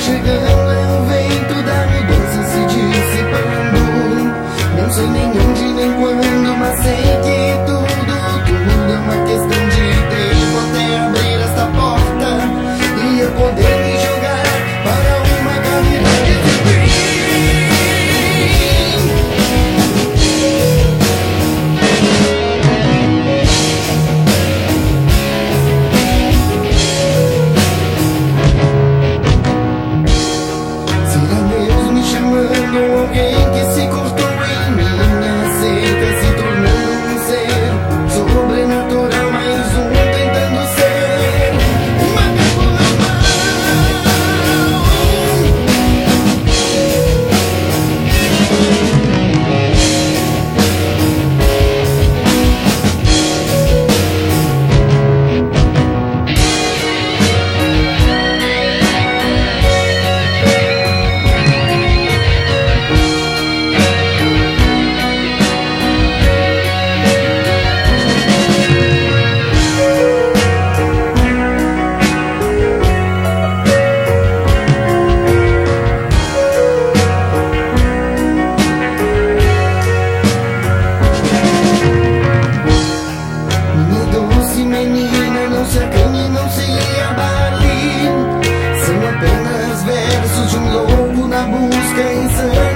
chegando, é o vento da mudança se dissipando. Não sei nem onde nem quando, mas sei que tudo é uma questão de tempo até abrir esta porta e eu poder me jogar para uma cavidade de bem. Será Deus me chamando, alguém que se cortou em minha seca, se tornando um ser sobrenatural, mais um tentando ser um macaco normal. Minha doce menina, não se acanhe, não se abale. São apenas versos de um louco na busca insana.